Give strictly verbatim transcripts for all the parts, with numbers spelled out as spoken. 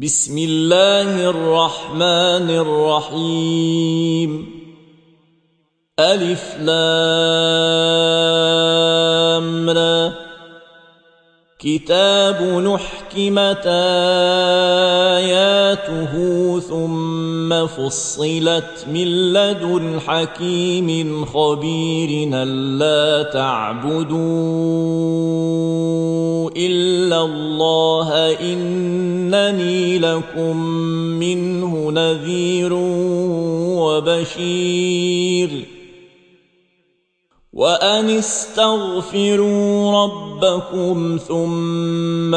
بسم الله الرحمن الرحيم. ألف لام را. كتاب نحكمت آياته ثم فصلت من لدن حكيم خبير ألا تعبدوا إلا الله إنني لكم منه نذير وبشير. وأن استغفروا ربكم ثم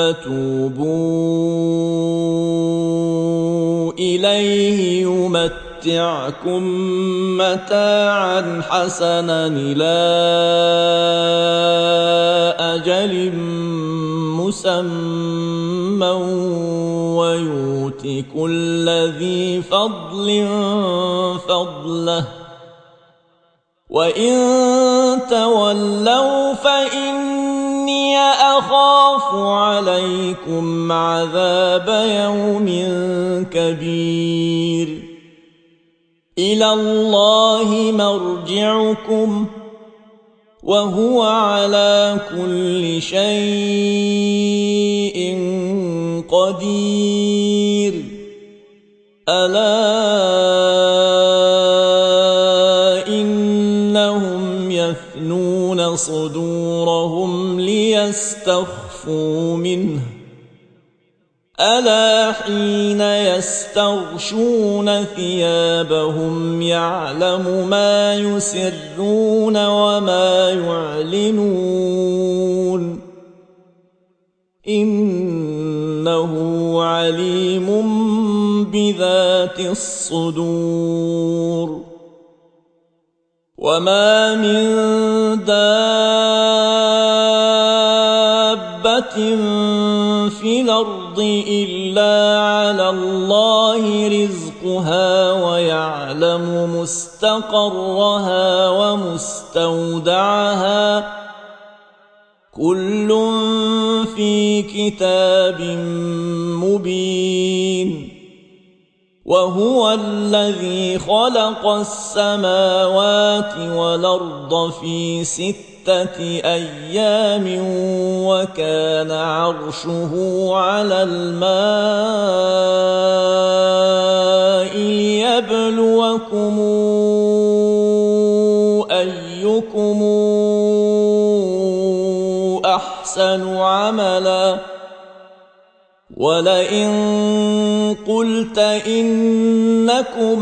توبوا إليه يمتعكم متاعا حسنا إلى أجل مسمى ويؤت كل ذي فضل فضله. وإن تولوا فإني أخاف عليكم عذاب يوم كبير. إلى الله مرجعكم وهو على كل شيء قدير. ألا يثنون صدورهم ليستخفوا منه. ألا حين يستغشون ثيابهم يعلم ما يسرون وما يعلنون إنه عليم بذات الصدور. وما من دابة في الأرض إلا على الله رزقها ويعلم مستقرها ومستودعها كل في كتاب مبين. وهو الذي خلق السماوات والأرض في ستة أيام وكان عرشه على الماء ليبلوكم أيكم أحسن عملا. ولئن قلت إنكم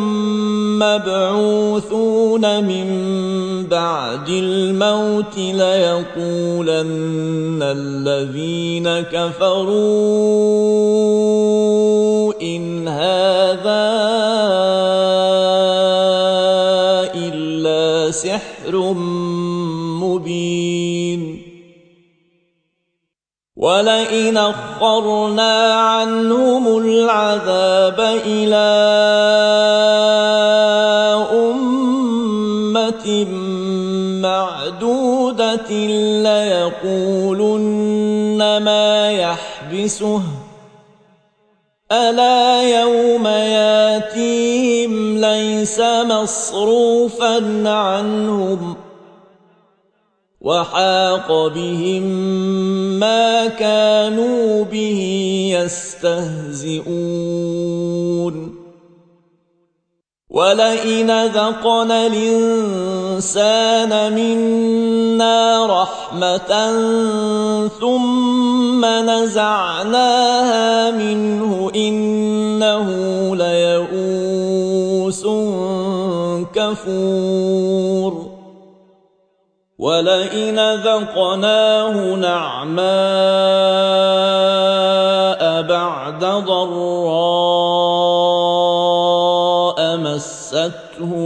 مبعوثون من بعد الموت ليقولن الذين كفروا إن هذا إلا سحر مبين. ولئن أخرنا عنهم العذاب إلى أمة معدودة ليقولن ما يحبسه ألا يوم ياتيهم ليس مصروفا عنهم وحاق بهم ما كانوا به يستهزئون. ولئن ذقنا الإنسان منا رحمة ثم نزعناها منه إنه ليئوس كفور. ولئن ذقناه نعماء بعد ضراء مسته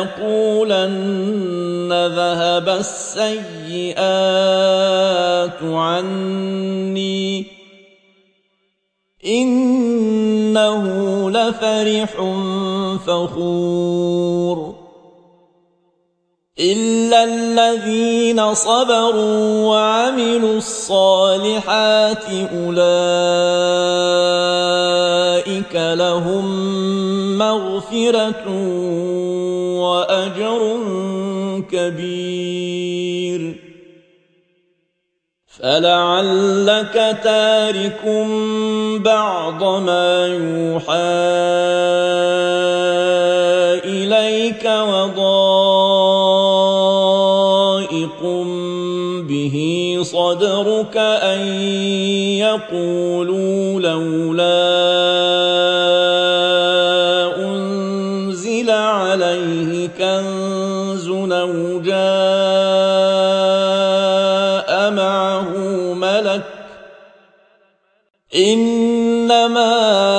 ليقولن ذهب السيئات عني إنه لفرح فخور. إلا الذين صبروا وعملوا الصالحات أولئك لهم مغفرة وأجر كبير فلعلك تارك بعض ما يوحى إليك وضائق به صدرك أن يقولوا لولا أنزل عليه كنز أو جاء معه ملك إنما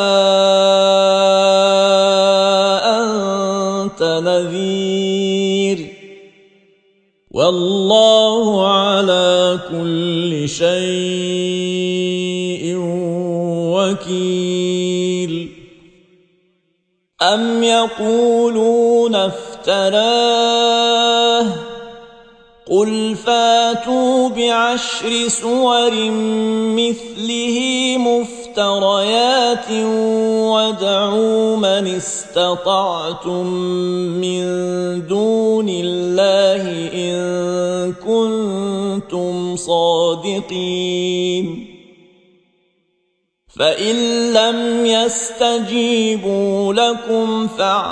أنت نذير والله على كل شيء وكيل أم يقولون افتراه قل فاتوا بعشر سور مثله مفتريات وادعوا من استطعتم من دون الله إن كنتم صادقين فإن لم يستجيبوا لكم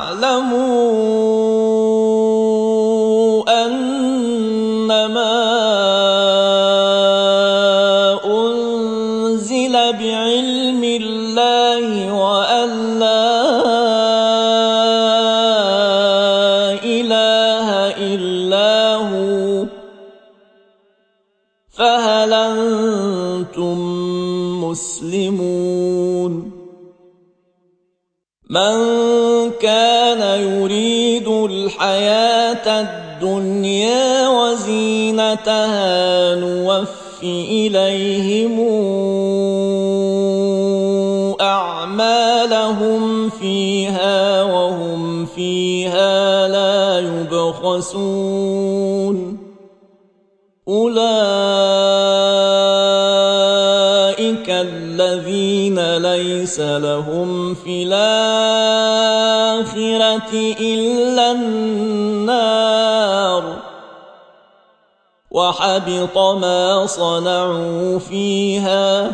فاعلموا أنما أنزل بعلم الله وأن لا إله إلا هو فهل أنتم مسلمون من كان يريد الحياة الدنيا وزينتها نوف إليهم أعمالهم فيها وهم فيها لا يبخسون أولئك الذين ليس لهم في الآخرة إلا النار وحبط ما صنعوا فيها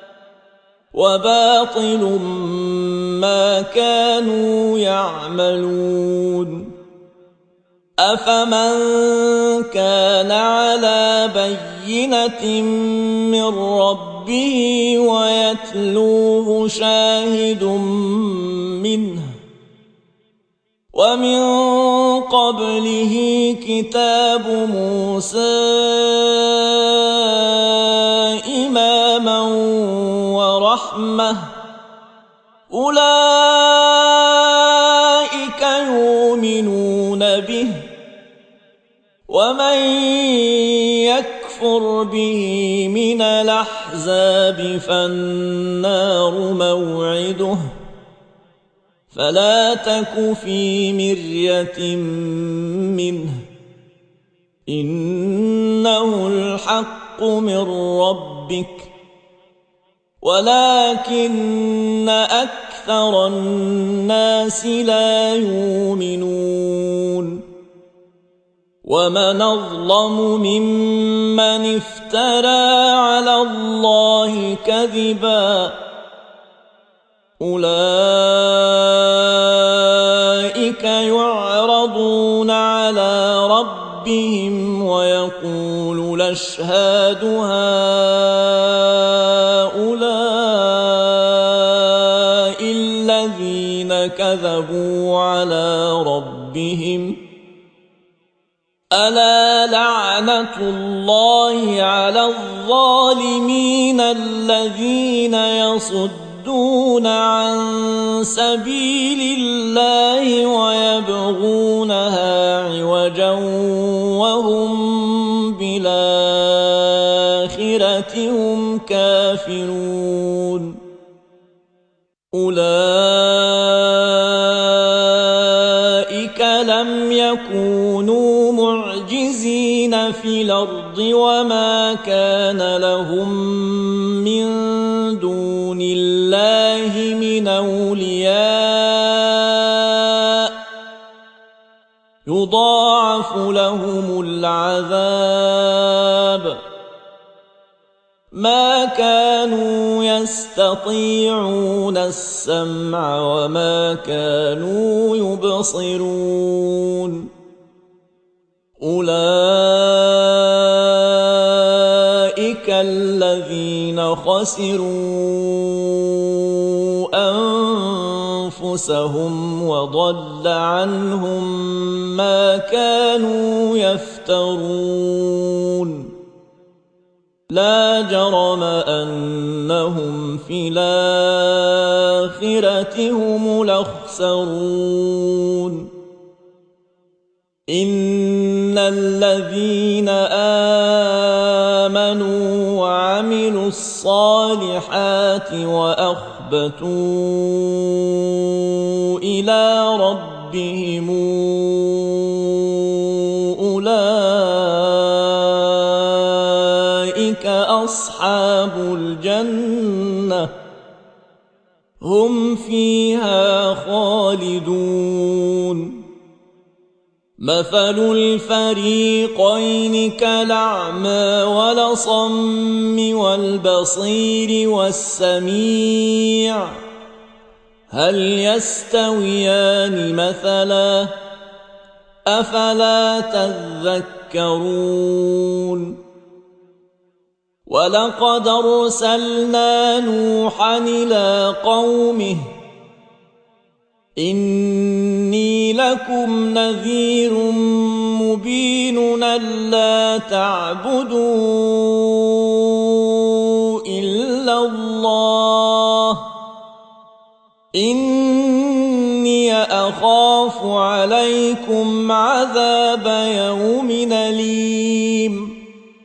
وباطل ما كانوا يعملون أفمن كان على بينة من ربه ويتلوه شاهد منه ومن قبله كتاب موسى إماما ورحمة أولئك يؤمنون به ومن يكفر به من الأحزاب فالنار موعده فلا تك في مرية منه إنه الحق من ربك ولكن أكثر الناس لا يؤمنون ومن أظلم ممن افترى على الله كذبا أولئك يعرضون على ربهم ويقول الأشهاد هؤلاء الذين كذبوا على ربهم ألا لعنة الله على الظالمين الذين يصدون عن سبيل الله ويبغونها عوجا وهم بالآخرة هم كافرون أولئك لم يكونوا معجزين في الأرض وما كان لهم من دون الله من أولياء يضاعف لهم العذاب ما كانوا يستطيعون السمع وما كانوا يبصرون أولئك الذين خسروا أنفسهم وضل عنهم ما كانوا يفترون لا جرم أنهم في الآخرة هم الأخسرون إن الذين آمنوا وعملوا الصالحات وأخبتوا إلى ربهم أولئك أصحاب الجنة هم فيها خالدون مثل الفريقين كالأعمى والأصم والبصير والسميع هل يستويان مثلا أفلا تذكرون ولقد أرسلنا نوحا إلى قومه إني لكم نذير مبين ألا تعبدوا إلا الله إني أخاف عليكم عذاب يوم أليم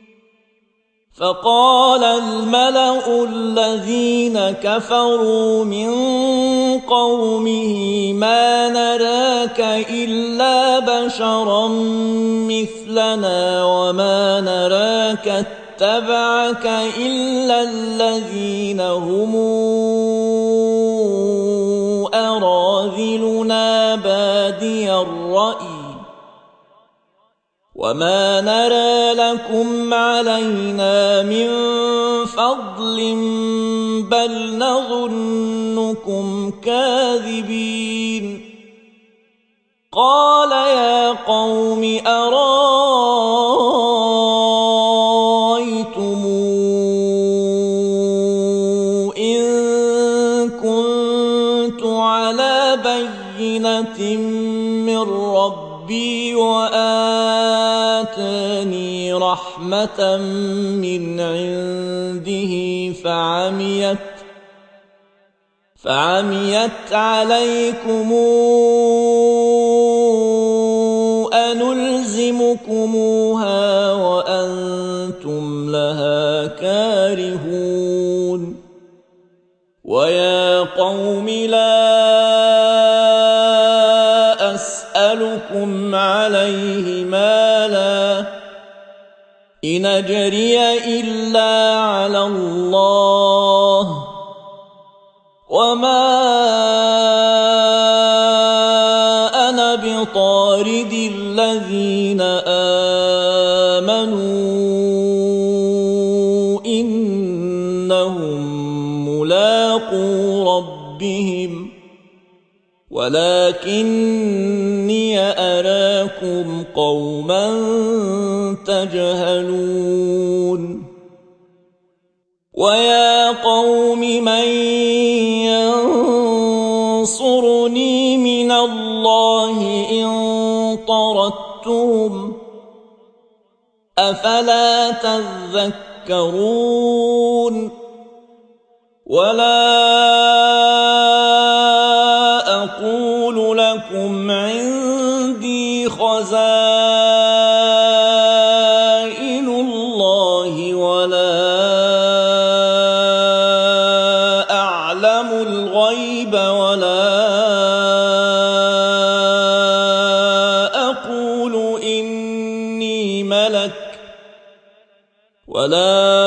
فقال الملأ الذين كفروا من قومه ما نراك إلا بشرا مثلنا وما نراك اتبعك إلا الذين هم أراذلنا بادي الرأي وما نرى لكم علينا من فضل بل نظنكم كاذبين قال يا قوم أرأيتم إن كنت على بينة من ربي وآتاني رحمة من عنده فعميت فعميت عليكم أنلزمكموها وأنتم لها كارهون ويا قوم لا أسألكم عليه مالا إن أجري إلا على الله وما أنا بطارد الذين آمنوا إنهم ملاقو ربهم ولكني أراكم قوما تجهلون ويا قوم من ينصرني من الله إن طردتهم أفلا تذكرون ولا أقول لكم عندي خزائن الله ولا أعلم الغيب ولا أقول إني ملك ولا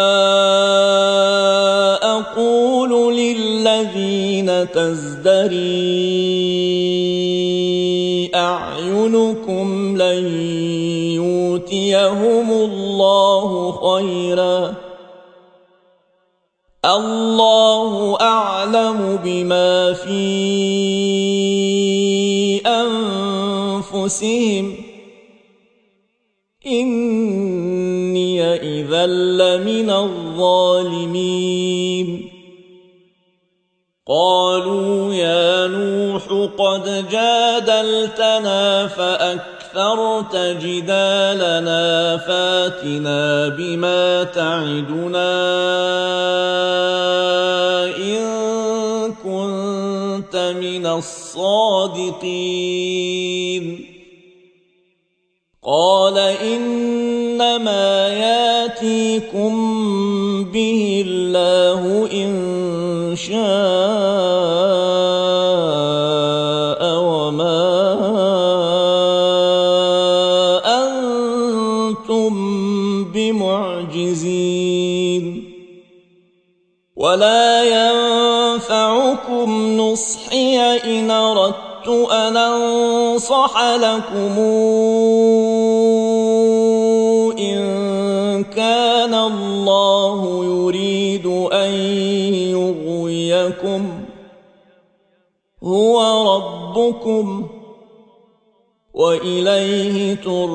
أقول للذين تزدري أعينكم لن يؤتيهم الله خيرا الله أعلم بما في أنفسهم إني إذا لمن الظالمين قالوا يا نوح قد جادلتنا فأكثرت جدالنا فاتنا بما تعدنا إن كنت من الصادقين قال إنما ياتيكم به الله إن شاء وما أنتم بمعجزين ولا ينفعكم نصحي إن أردت أن أنصح لكم إن كان الله يريد أن يغويكم هو ربكم وإليه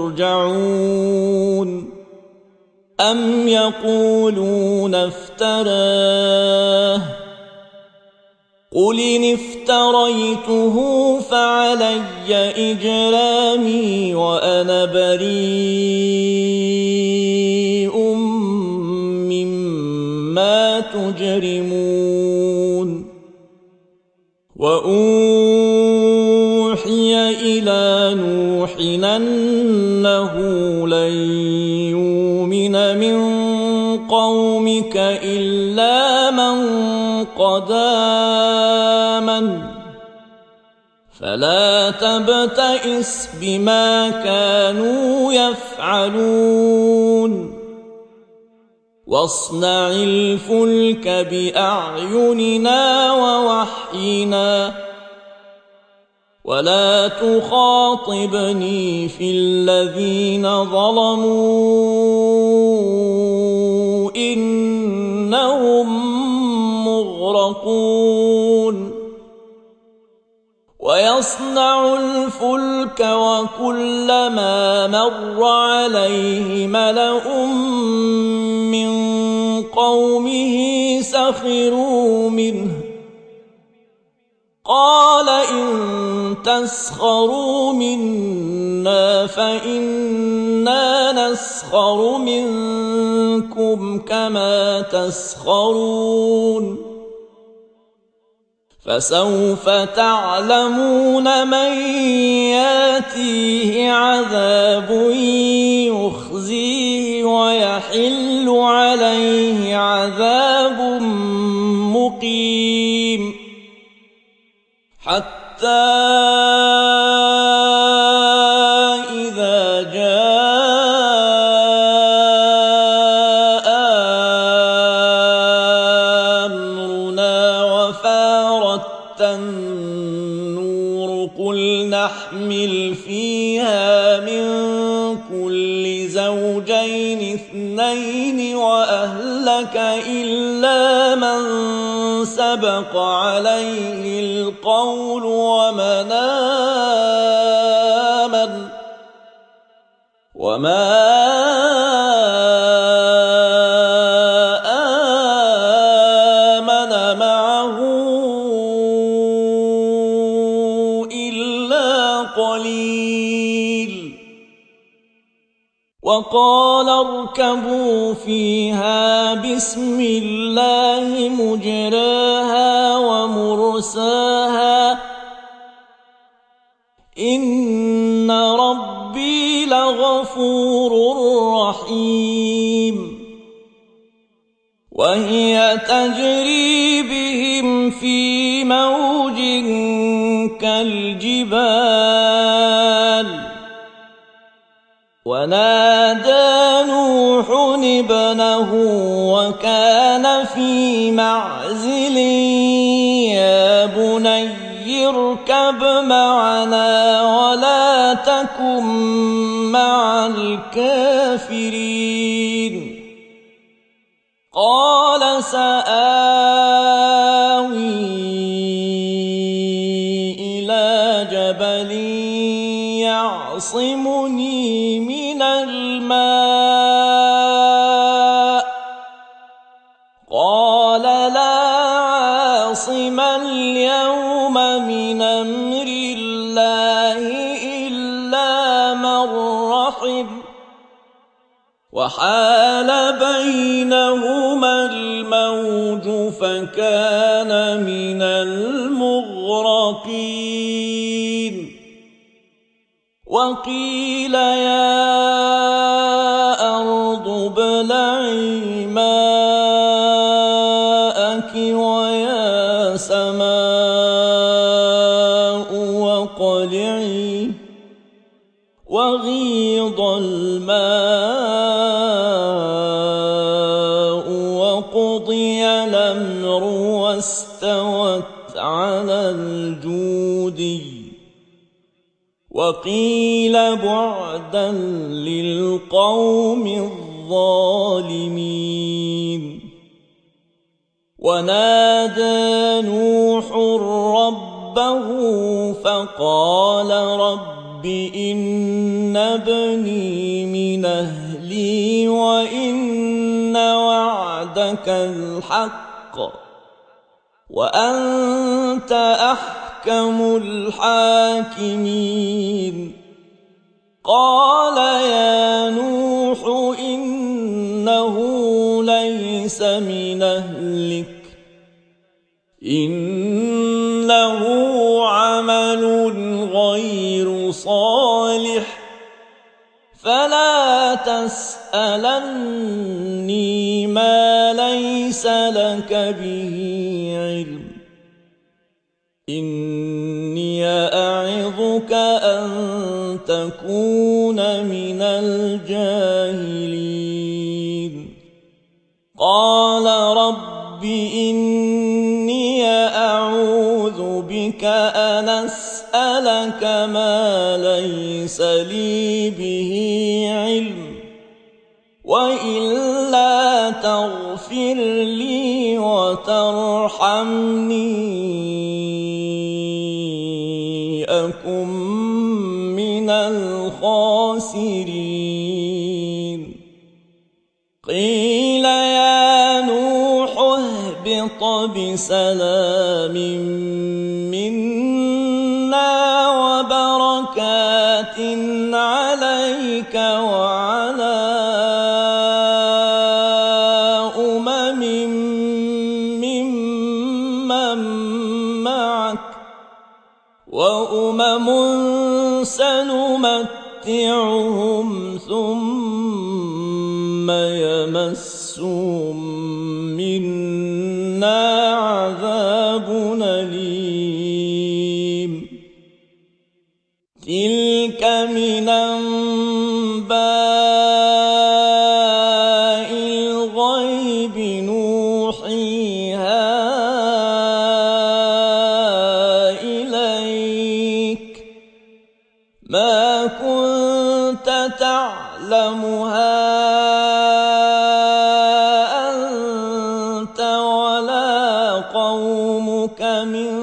ترجعون أم يقولون افتراه قل إن افتريته فعلي إجرامي وأنا بريء مما تجرمون وأوحي إلى نوح أنه لن يؤمن من قومك إلا من قد آمن فلا تبتئس بما كانوا يفعلون واصنع الفلك بأعيننا ووحينا ولا تخاطبني في الذين ظلموا إنهم مغرقون ويصنع الفلك وكلما مر عليه ملأ من قومه سخروا منه قال إن تسخروا منا فإنا نسخر منكم كما تسخرون فسوف تعلمون من ياتيه عذاب يخزيه ويحل عليه عذاب مقيم حتى إذا جاء أمرنا وفارت النور قل نحمل فيها من كل زوجين اثنين وأهلك إلا من سبق عليه القول ومن آمن وما آمن معه إلا قليل وقال اركبوا فيها بسم الله مجراها ومرساها إن ربي لغفور رحيم وهي تجري بهم في موج كالجبال ونادى نوح ابنه وكان في معزل يا بني اركب معنا ولا تكن مع الكافرين قال سآوي إلى جبل يعصمني من الماء قال لا عاصم اليوم من أمر الله إلا من رحم وحال بينهما الموج فكان من المغرقين وقيل يا أرض ابلعي ماءك ويا سماء وقلعي وغيض الماء وقضي الأمر واستوت على الجودي وقيل بعدا للقوم الظالمين ونادى نوح ربه فقال رب إن ابني من أهلي وإن وعدك الحق وأنت أحكم الحاكمين قال يا نوح إنه ليس من أهلك إنه عمل غير صالح فلا تسألني ما ليس لك به علم إني أعظك أن تكون من الجاهلين قال رب إني أعوذ بك أن أسألك ما ليس لي به علم وإلا تغفر لي وترحمني أكن من الخاسرين قيل يا نوح اهبط بسلام منا وبركات عليك وعلى أمم ممن معك وأمم سنمتعهم ثم يمسهم منا عذاب أليم تلك من أنباء الغيب نوحيها إليك ما كنت تعلمها أنت ولا قومك من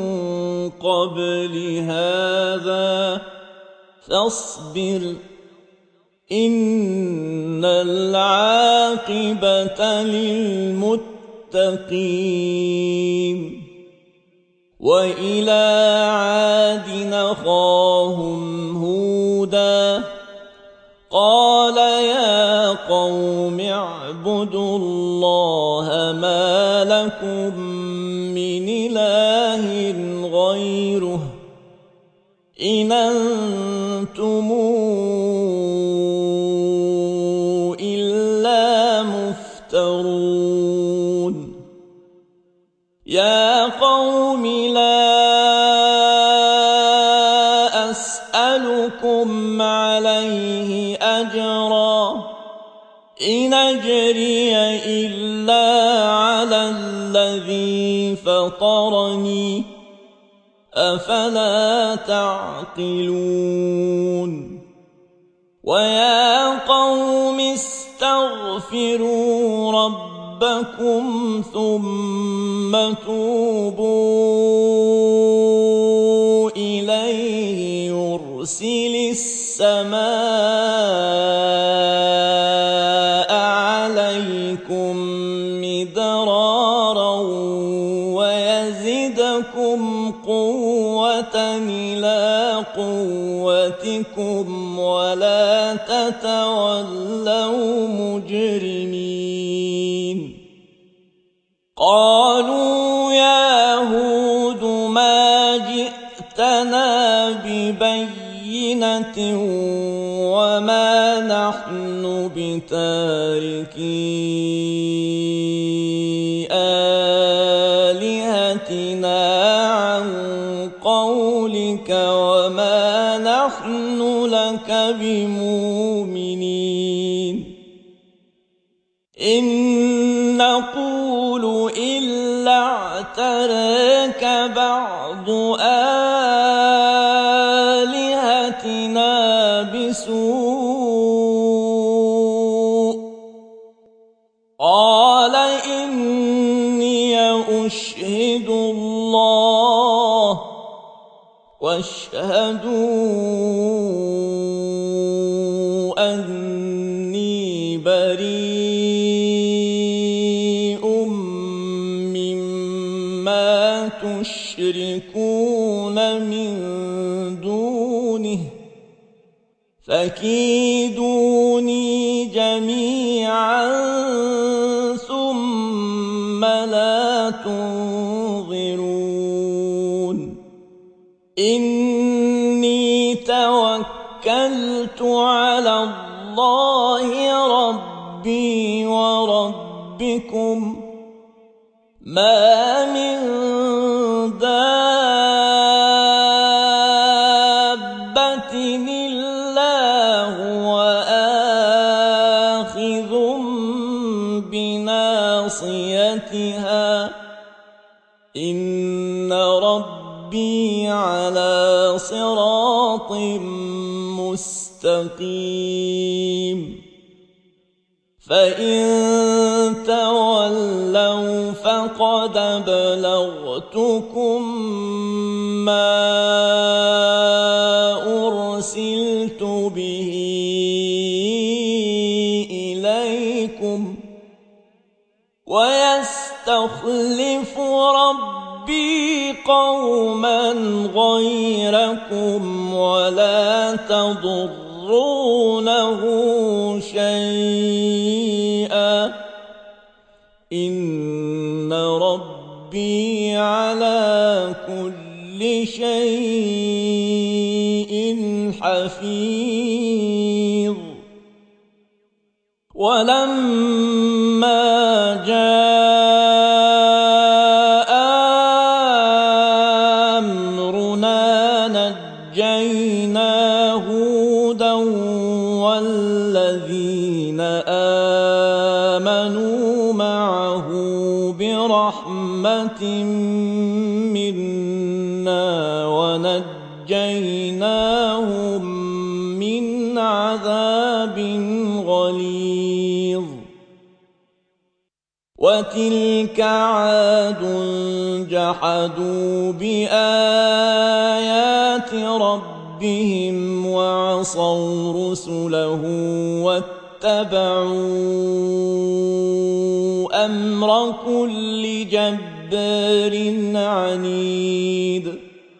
قبل هذا فاصبر إن العاقبة للمتقين وإلى عاد أخاهم هودا قال يا قوم اعبدوا الله ما لكم من إله غيره إن أنتم إلا مفترون يا قوم لا أسألكم عليه فطرني أفلا تعقلون ويا قوم استغفروا ربكم ثم توبوا إليه يرسل السماء عليكم مدرارا ويزدكم قوة إلى قوتكم ولا تتولوا مجرمين قالوا يا هود ما جئتنا ببينة وما نحن بتاركي آلهتنا عن قولك وما نحن لك بمؤمنين إن نقول إلا اعتراك بعض آلهتنا بسوء قال إني أشهد الله واشهدوا أني بريء مما تشركون من دونه فكيدوني جميعا ثم لا تنظرون إني توكلت على الله ربي وربكم ما من دابة إلا هو آخذ بناصيتها إن ربي على صراط مستقيم فإن تولوا فقد أبلغتكم ما أرسلت به إليكم ويستخلف ربي قوما غيركم ولا تضرونه شيئا إن ربي على كل شيء حفيظ ولما جاء أمرنا نجينا هودا والذين آمنوا معه برحمة منا ونجيناهم من عذاب غليظ وتلك عاد جحدوا بآيات ربهم وعصوا رسله واتبعوا أمر كل جبار عنيد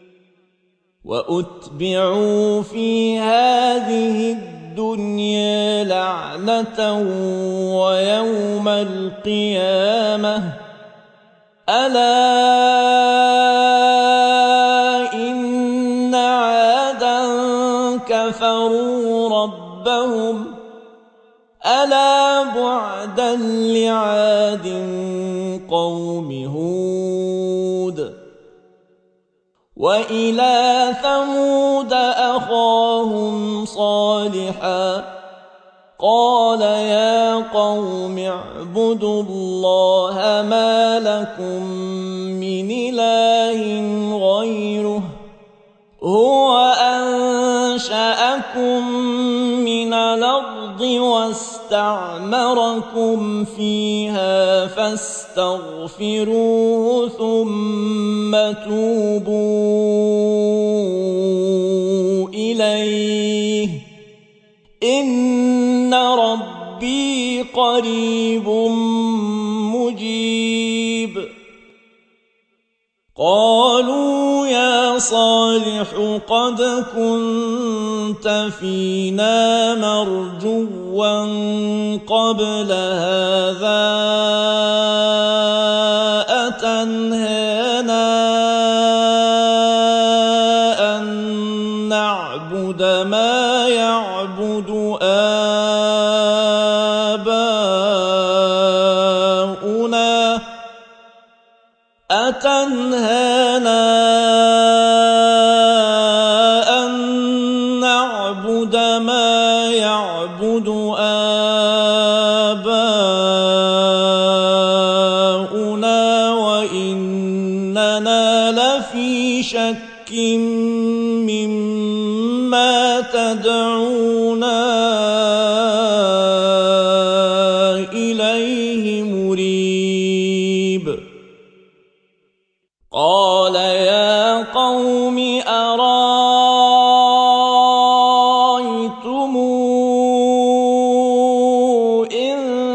وأتبعوا في هذه الدنيا لعنة ويوم القيامة ألا إن عادا كفروا ربهم ألا بعدا لعاد قوم هود وإلى ثمود أخاهم صالحا قال يا قوم اعبدوا الله ما لكم من غيره هو أنشأكم من الأرض واستعمركم فيها فاستغفروه ثم توبوا إليه إن ربي قريب مجيب. قالوا يا صالح قد كنت فينا مرجوا قبل هذا أتنهانا أن نعبد ما يعبد آباؤنا أتنهانا أن نعبد ما يعبد آباؤنا وإننا لفي شك مما تدعونا إليه مريب. قال يا قوم أرأيتم إن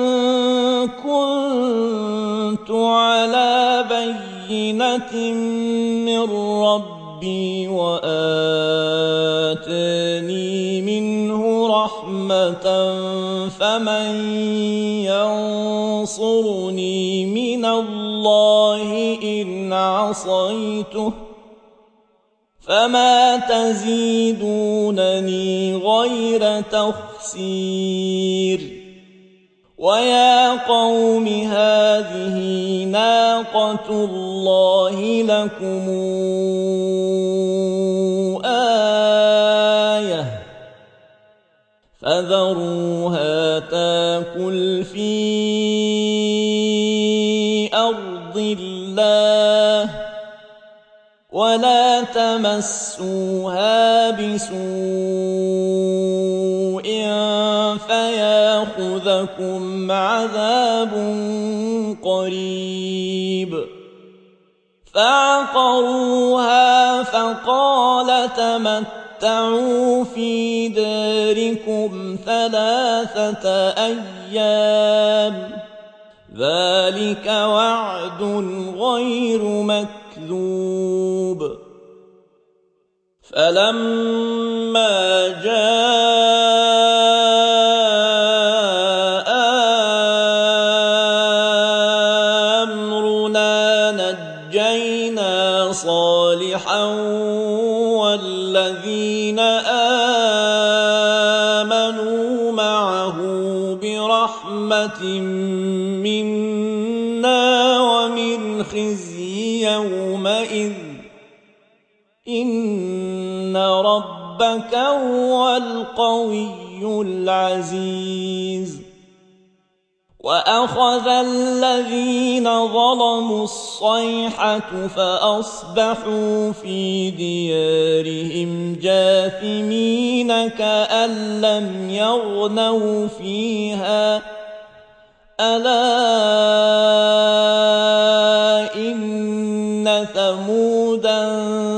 كنت على بينة من ربي وآتاني منه رحمة فمن ينصرني من الله إن عصيته فما تزيدونني غير تخسير. ويا قوم هذه ناقة الله لكم آية فذروها تاكل في أرض الله ولا تمسوها بسوء فياخذكم عذاب قريب. فعقروها فقال تمتعوا في داركم ثلاثة أيام ذلك وعد غير مكذوب. فلما جاء أمرنا نجينا صالحا والذين آمنوا معه برحمة منا ومن خزي يومئذ إن ربك هو القوي العزيز. وأخذ الذين ظلموا الصيحة فأصبحوا في ديارهم جاثمين كأن لم يغنوا فيها ألا إن ثمودا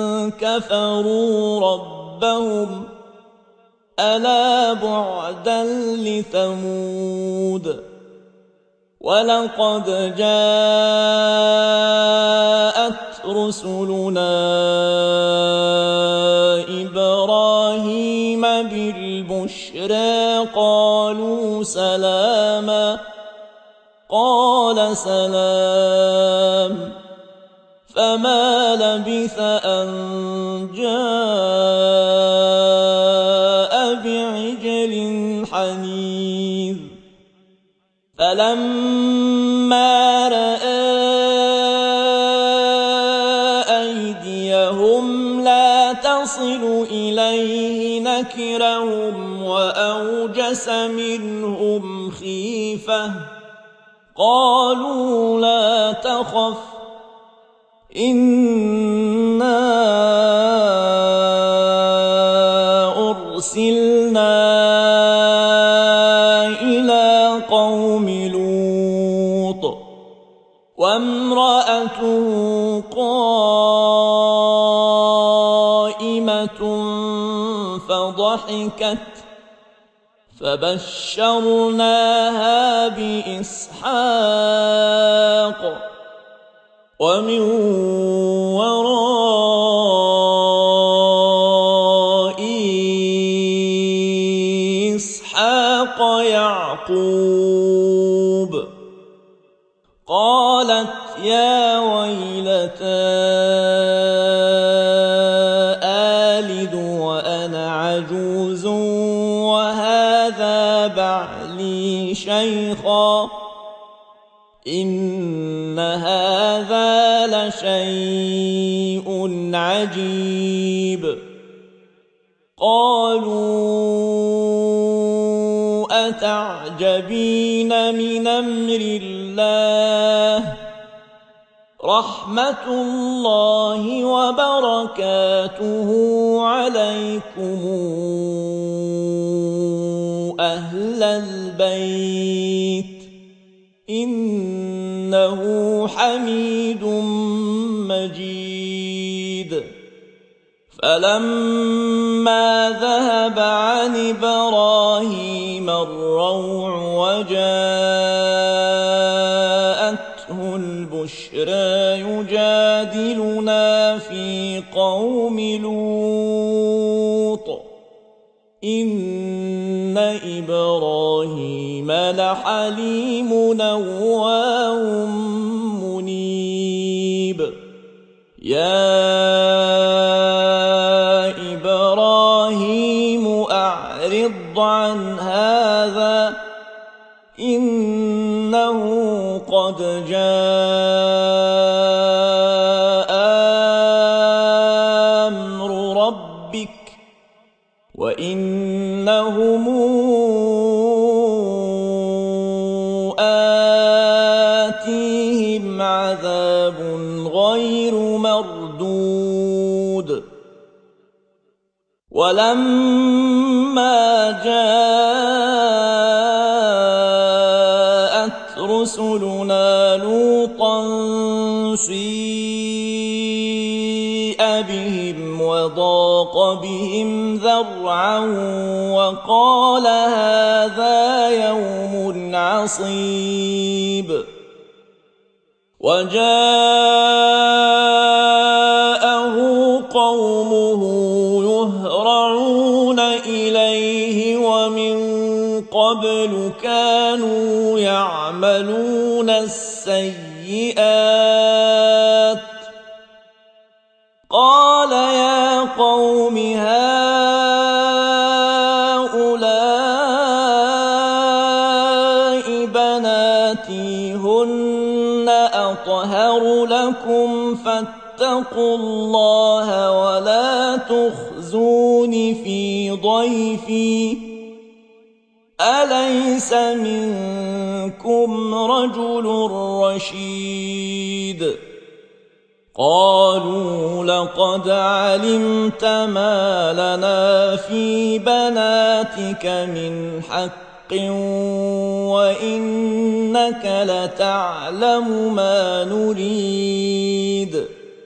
كفروا ربهم ألا بعدا لثمود. ولقد جاءت رسلنا إبراهيم بالبشرى قالوا سلاما قال سلام فما لبث أن جاء بعجل حنيذ. فلما رأى أيديهم لا تصل إليه نكرهم وأوجس منهم خيفة قالوا لا تخف إنا أرسلنا إلى قوم لوط وامرأته قائمة فضحكت فبشرناها بإسحاق ومن وراء إسحاق يعقوب قالت يا ويلتى آلد وأنا عجوز وهذا بعلي شيخا إن هذا لشيء عجيب قالوا أتعجبين من أمر الله رحمة الله وبركاته عليكم أهل البيت إنه حميد مجيد فلما ذهب عن إبراهيم الروع وجاءته البشرى يجادلنا في قوم لوط إن إبراهيم لحليم أواه منيب يا إبراهيم أعرض عن هذا إنه قد جاء أمر ربك وإنهم آتيهم عذاب غير مردود ولما جاءت رسلنا لوطا سيء بهم وضاق بهم ذرعا وقال هذا يوم عصيب وجاءه قومه يهرعون إليه ومن قبل كانوا يعملون السيئات قال يا قوم هؤلاء بناتي هن أطهر لكم فاتقوا الله ولا تخزون في ضيفي أليس منكم رجل رشيد قالوا لقد علمت ما لنا في بناتك من حق وإنك لتعلم ما نريد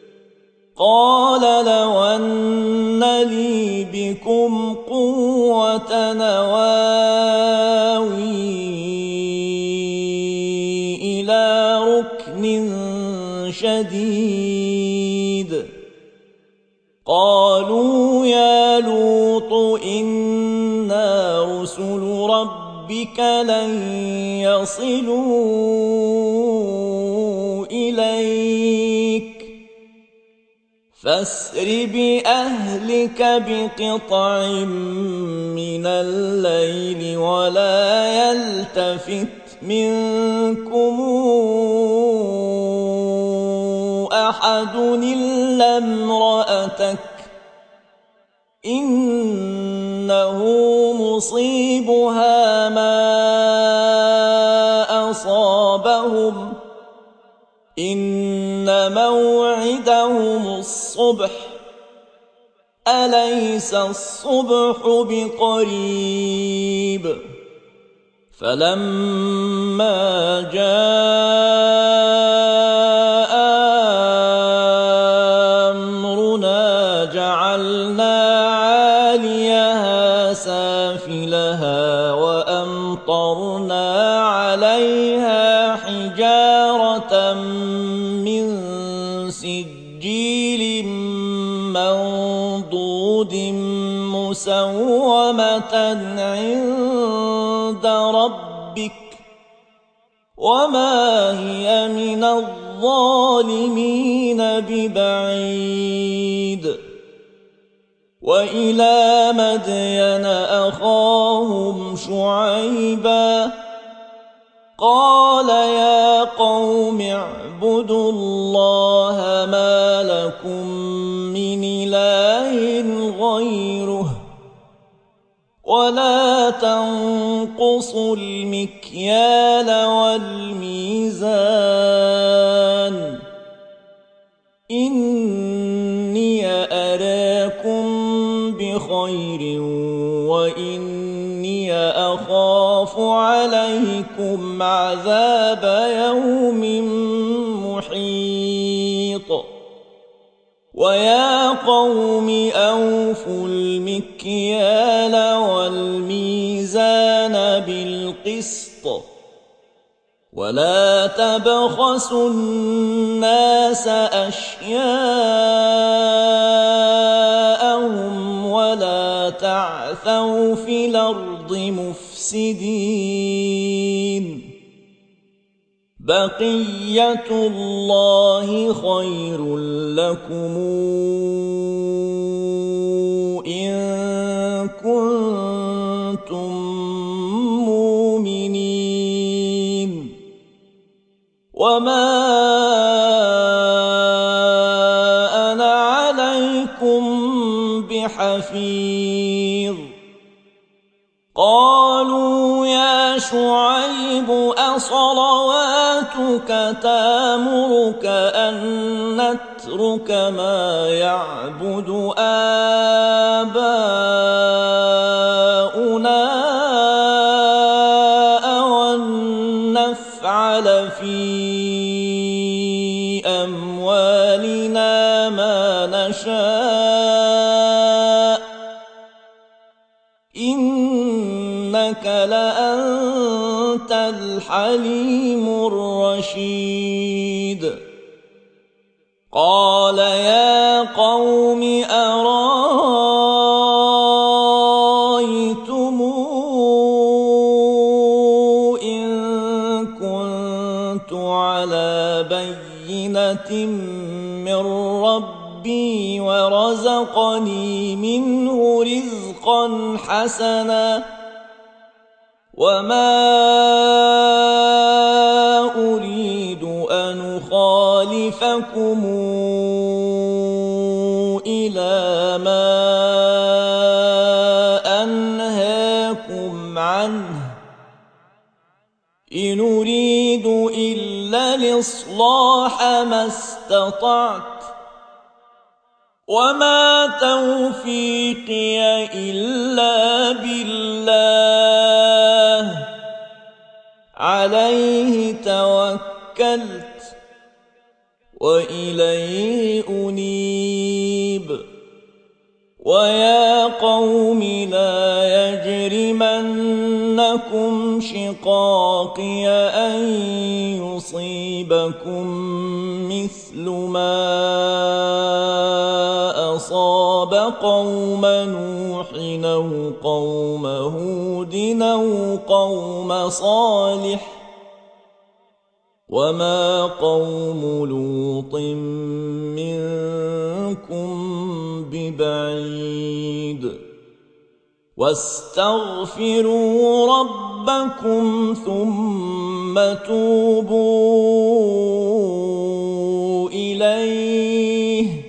قال لو أن لي بكم قوة نواوي إلى ركن شديد قالوا يا لوط إنا رسل ربك لن يصلوا إليك فاسر بأهلك بقطع من الليل ولا يلتفت منكم أحد إلا امرأتك إنه مصيبها ما أصابهم إن موعدهم الصبح أليس الصبح بقريب فلما جاء أمرنا جعلنا عاليها سافلها وأمطرنا عليها حجارة من سجيل منضود مسومة عند ربك وما هي من الظالمين ببعيد وإلى مدين أخاهم شعيبا قال يا قوم اعبدوا الله ما لكم من إله غيره ولا تنقصوا المكيال والميزان إني أراكم بخير وإني أخاف عليكم عذاب يوم محيط ويا قوم أوفوا المكيال والميزان بالقسط ولا تبخسوا الناس أشياءهم ولا تعثوا في الأرض مفسدين بقية الله خير لكم إن كنتم مؤمنين وما أنا عليكم بحفيظ قالوا يا شعيب أصلواتك تأمرك أن نترك ما يعبد آباؤنا أو نفعل في أموالنا ما نشاء إنك لأنت الحليم الرشيد قال يا قوم أرأيتم إن كنت على بينة من ربي ورزقني منه رزقا حسنا وما أريد أن أخالفكم إلى ما أنهاكم عنه إن أريد إلا الإصلاح ما استطعت وما توفيقي إلا بالله عليه توكلت وإليه أنيب ويا قوم لا يجرمنكم شقاقي أن يصيبكم مثل ما أصاب قوم نوح أو قوم هود أو قوم صالح وما قوم لوط منكم ببعيد واستغفروا ربكم ثم توبوا إليه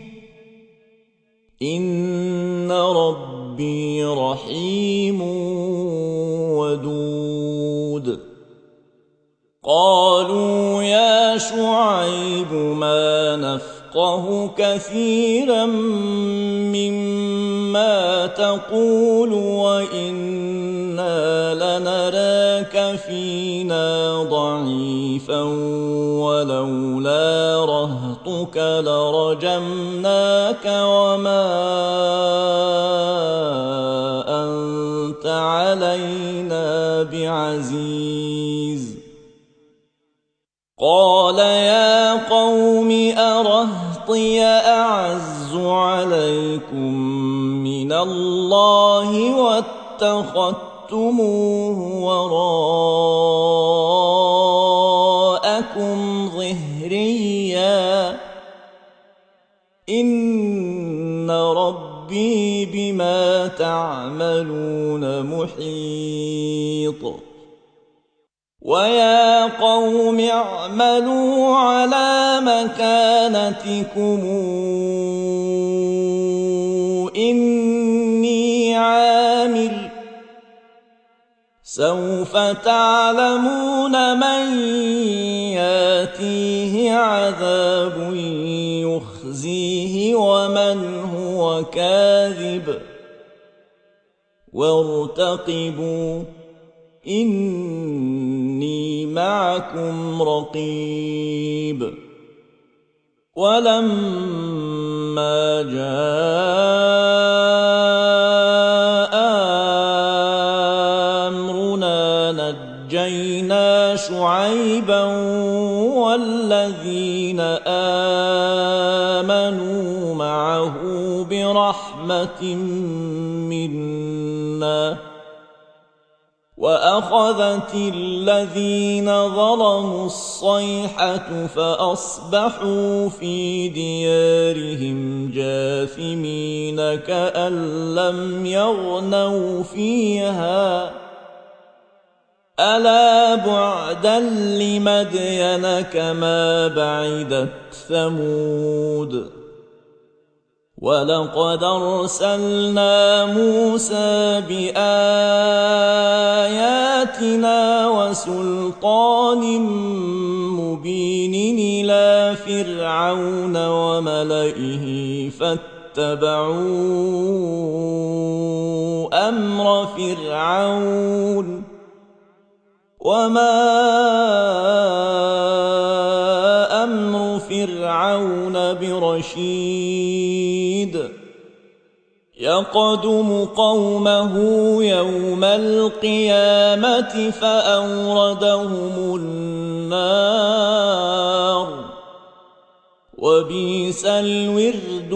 إن ربي رحيم ودود قالوا يا شعيب ما نفقه كثيرا مما تقول وإنا لنراك فينا ضعيفا ولولا رهطك لرجمناك وما أنت علينا بعزيز. قال يا قوم أرهطي أعز عليكم من الله واتخذتموه وراءكم ظهريا إن ربي بما تعملون محيط. ويا قوم اعملوا على مكانتكم إني عامل سوف تعلمون من ياتيه عذاب يخزيه ومن هو كاذب وارتقبوا إني معكم رقيب. ولما جاء أمرنا نجينا شعيبا والذين آمنوا معه برحمة منا وأخذت الذين ظلموا الصيحة فأصبحوا في ديارهم جاثمين كأن لم يغنوا فيها ألا بعدا لمدين كما بعدت ثمود. ولقد أرسلنا موسى بآياتنا وسلطان مبين إلى فرعون وملئه فاتبعوا أمر فرعون وما أمر فرعون برشيد. يقدم قومه يوم القيامة فأوردهم النار وبئس الورد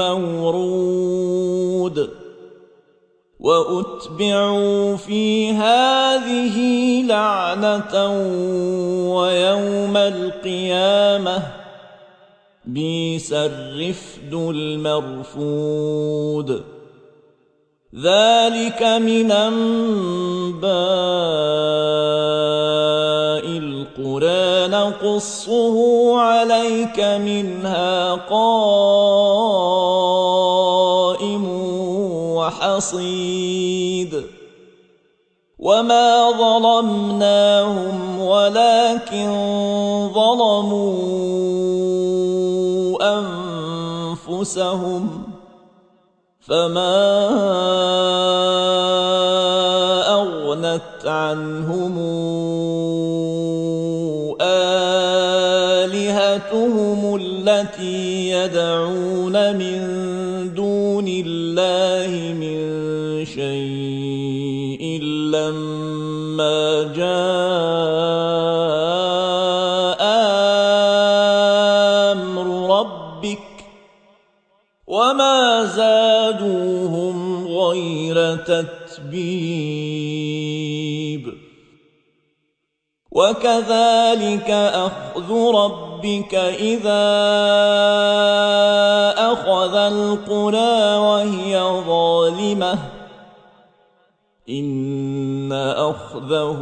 المورود. وأتبعوا في هذه لعنة ويوم القيامة بئس الرفد المرفود. ذلك من أنباء القرى نقصه عليك منها قائم وحصيد. وما ظلمناهم ولكن ظلموا أنفسهم فما أغنت عنهم آلهتهم التي يدعون من دون الله من شيء لما جاء أمر ربك وما زادوهم غير تتبيب. وكذلك أخذ ربك إذا أخذ القرى وهي ظالمة إن أخذه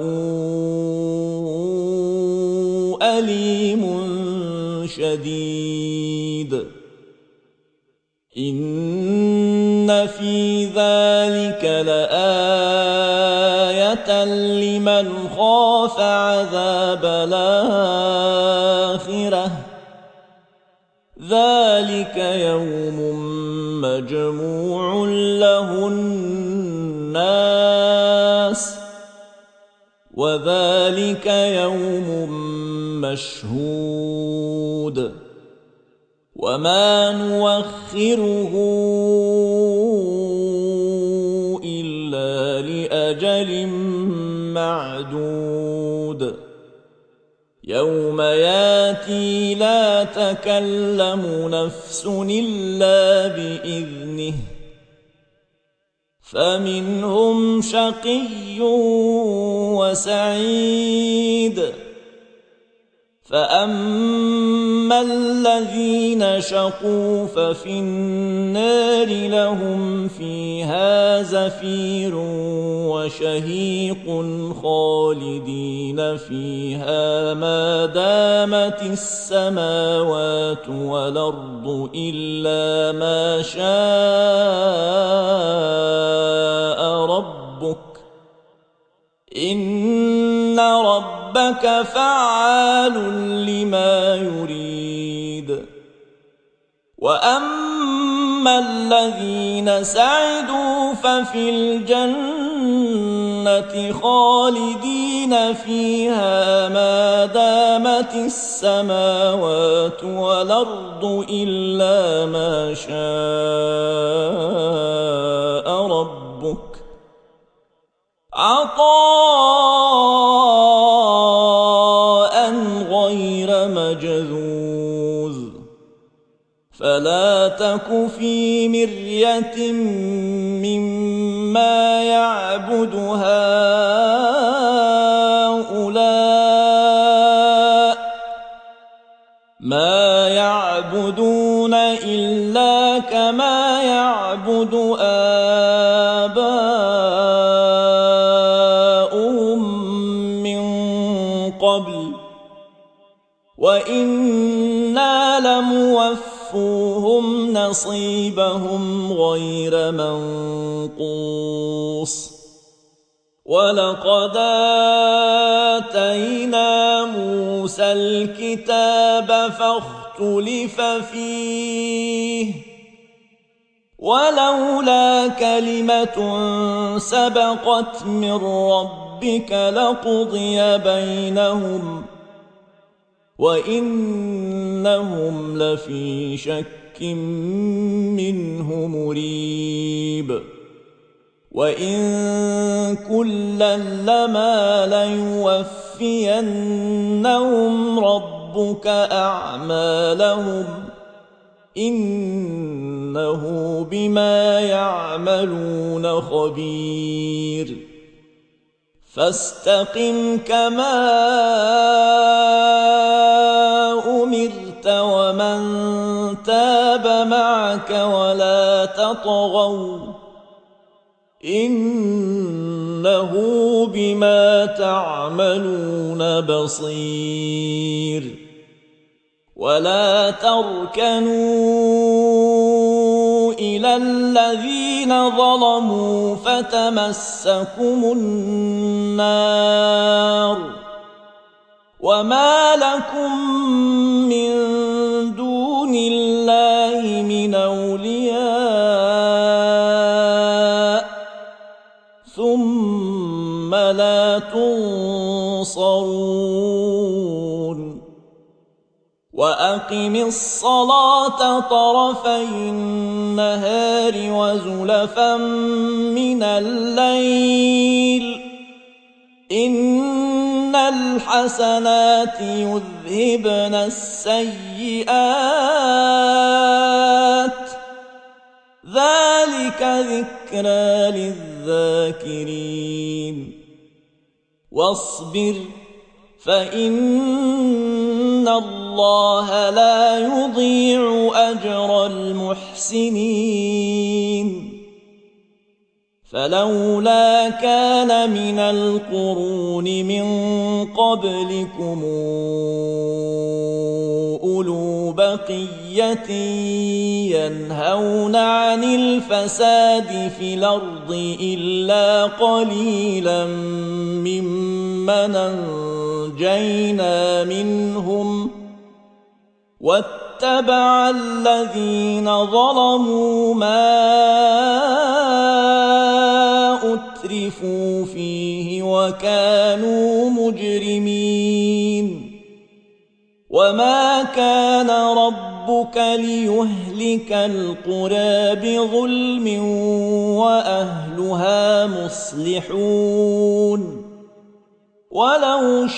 أليم شديد. إن في ذلك لآية لمن خاف عذاب الآخرة ذلك مجموع له الناس وذلك يوم مشهود وما نوخره إلا لأجل معدود يوم ياتي لا تكلم نفس إلا بإذنه فمنهم شقي وسعيد فأما الذين شقوا ففي النار لهم فيها زفير وشهيق خالدين فيها ما دامت السماوات والأرض إلا ما شاء ربك إن ربك فعال لما يريد وأما الذين سعدوا ففي الجنة خالدين فيها ما دامت السماوات والأرض إلا ما شاء ربك عطاء غير مجذوذ فلا تك في مرية مما يعبد هؤلاء ما يعبدون إلا كما يعبد آباؤهم من قبل وإنا لموفوهم نصيبهم غير منقوص ولقد آتينا موسى الكتاب فاختلف فيه ولولا كلمة سبقت من ربك لقضي بينهم وإنهم لفي شك منه مريب وإن كلا لما ليوفينهم ربك أعمالهم إنه بما يعملون خبير فاستقم كما أمرت ومن تاب معك ولا تطغوا إنه بما تعملون بصير ولا تركنوا إلى الذين ظلموا فتمسكم النار وما لكم من دون الله من أولياء ثم لا تنصرون وأقم الصلاة طرفي النهار وزلفا من الليل إن الحسنات يذهبن السيئات ذلك ذكرى للذاكرين واصبر فإن الله لا يضيع أجر المحسنين فلولا كان من القرون من قبلكم أولو بقية ينهون عن الفساد في الأرض إلا قليلا ممن أنجينا منهم واتقوا واتبع الذين ظلموا ما أترفوا فيه وكانوا مجرمين وما كان ربك ليهلك القرى بظلم وأهلها مصلحون ولو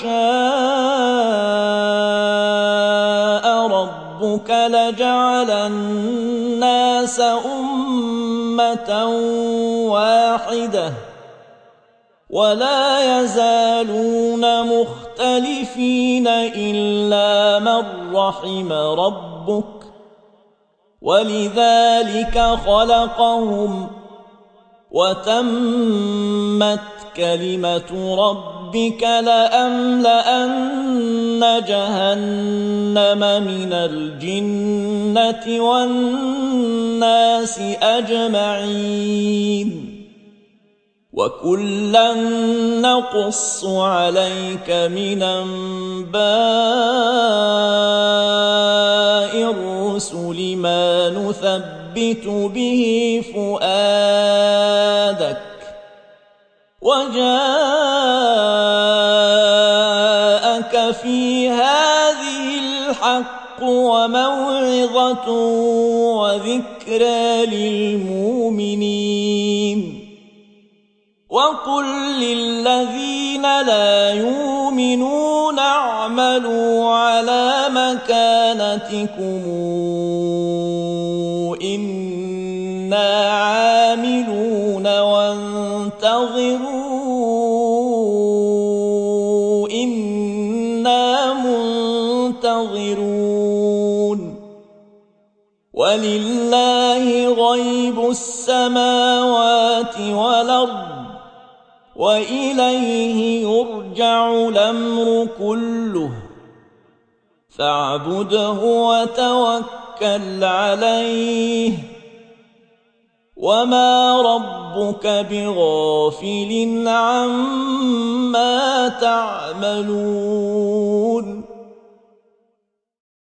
شاء ربك لجعل الناس أمة واحدة ولا يزالون مختلفين إلا من رحم ربك ولذلك خلقهم وتمت كلمة ربك لأملأن جهنم من الجنة والناس أجمعين وكلا نقص عليك من أنباء الرسل ما نثبت به فؤادك وجاءك في هذه الحق وموعظة وذكرى للمؤمنين وقل للذين لا يؤمنون اعملوا على مكانتكم إنا عاملون وانتظروا إنا منتظرون ولله غيب السماوات والأرض وإليه يرجع الأمر كله فاعبده وتوكل عليه وما ربك بغافل عما تعملون